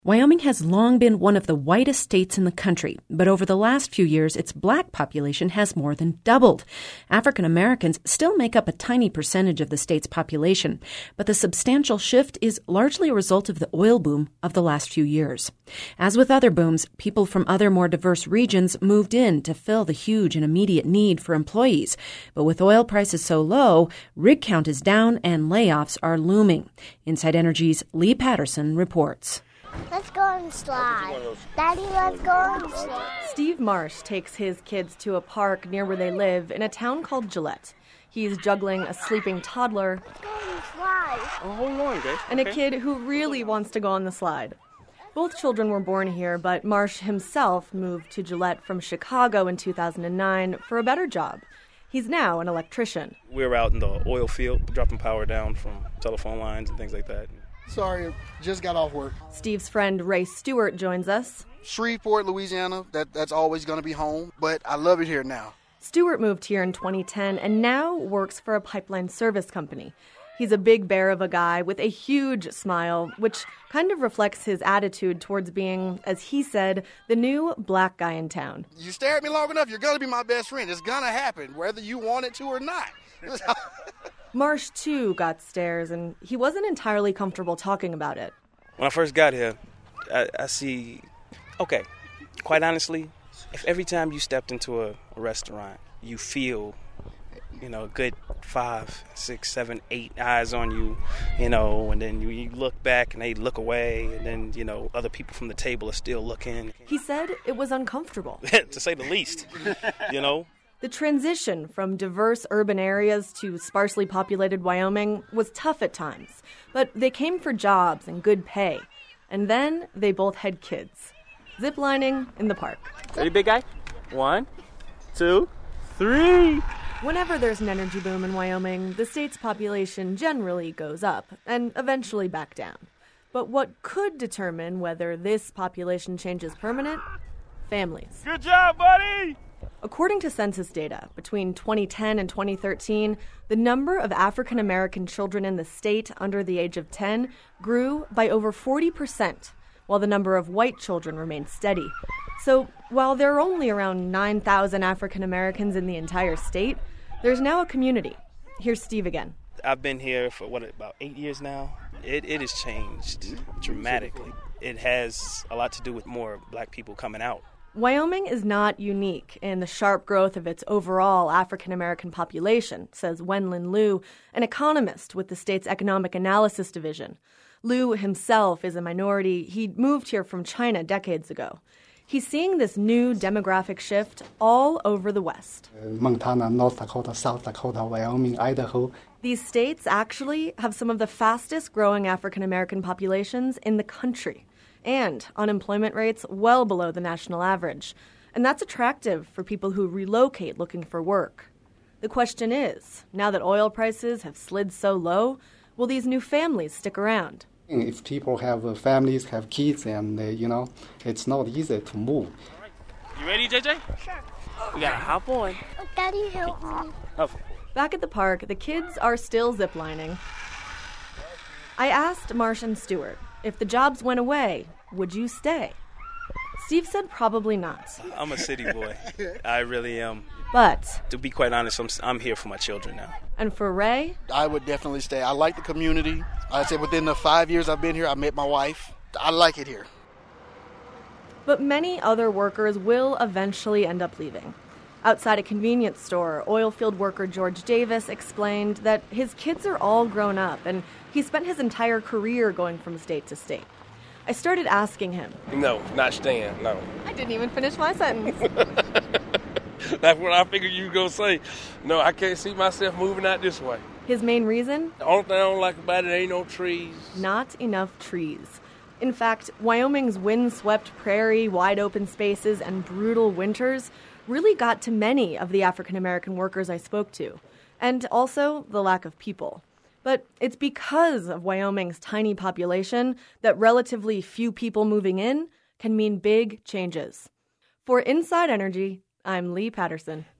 Wyoming has long been one of the whitest states in the country, but over the last few years, its black population has more than doubled. African Americans still make up a tiny percentage of the state's population, but the substantial shift is largely a result of the oil boom of the last few years. As with other booms, people from other more diverse regions moved in to fill the huge and immediate need for employees. But with oil prices so low, rig count is down and layoffs are looming. Inside Energy's Lee Patterson reports. Let's go on the slide. Daddy, let's go on the slide. Steve Marsh takes his kids to a park near where they live in a town called Gillette. He's juggling a sleeping toddler Let's go on the slide. Oh, hold on, guys. and a kid who really wants to go on the slide. Both children were born here, but Marsh himself moved to Gillette from Chicago in 2009 for a better job. He's now an electrician. We're out in the oil field, dropping power down from telephone lines and things like that. Sorry, just got off work. Steve's friend Ray Stewart joins us. Shreveport, Louisiana, that's always going to be home, but I love it here now. Stewart moved here in 2010 and now works for a pipeline service company. He's a big bear of a guy with a huge smile, which kind of reflects his attitude towards being, as he said, the new black guy in town. You stare at me long enough, you're going to be my best friend. It's going to happen, whether you want it to or not. Marsh, too, got stares, and he wasn't entirely comfortable talking about it. When I first got here, I see, okay, quite honestly, if every time you stepped into a restaurant, you feel, a good 5, 6, 7, 8 eyes on you, and then you look back and they look away, and then, other people from the table are still looking. He said it was uncomfortable. To say the least, The transition from diverse urban areas to sparsely populated Wyoming was tough at times, but they came for jobs and good pay. And then they both had kids. Ziplining in the park. Ready, big guy? 1, 2, 3. Whenever there's an energy boom in Wyoming, the state's population generally goes up and eventually back down. But what could determine whether this population change is permanent? Families. Good job, buddy! According to census data, between 2010 and 2013, the number of African American children in the state under the age of 10 grew by over 40%, while the number of white children remained steady. So while there are only around 9,000 African Americans in the entire state, there's now a community. Here's Steve again. I've been here for, about 8 years now. It has changed dramatically. It has a lot to do with more black people coming out. Wyoming is not unique in the sharp growth of its overall African-American population, says Wenlin Liu, an economist with the state's Economic Analysis Division. Liu himself is a minority. He moved here from China decades ago. He's seeing this new demographic shift all over the West. Montana, North Dakota, South Dakota, Wyoming, Idaho. These states actually have some of the fastest growing African-American populations in the country, and unemployment rates well below the national average. And that's attractive for people who relocate looking for work. The question is, now that oil prices have slid so low, will these new families stick around? If people have families, have kids, and, it's not easy to move. You ready, JJ? Sure. We gotta hop on. Oh, Daddy, help me. Oh. Back at the park, the kids are still ziplining. I asked Marsh and Stewart, if the jobs went away, would you stay? Steve said probably not. I'm a city boy. I really am. But, To be quite honest, I'm here for my children now. and for Ray, I would definitely stay. I like the community. I said within the 5 years I've been here, I met my wife. I like it here. but many other workers will eventually end up leaving. Outside a convenience store, oilfield worker George Davis explained that his kids are all grown up and he spent his entire career going from state to state. I started asking him. No, not staying, no. I didn't even finish my sentence. That's what I figured you were going to say. No, I can't see myself moving out this way. His main reason? The only thing I don't like about it ain't no trees. Not enough trees. In fact, Wyoming's windswept prairie, wide open spaces, and brutal winters really got to many of the African American workers I spoke to, and also the lack of people. But it's because of Wyoming's tiny population that relatively few people moving in can mean big changes. For Inside Energy, I'm Lee Patterson.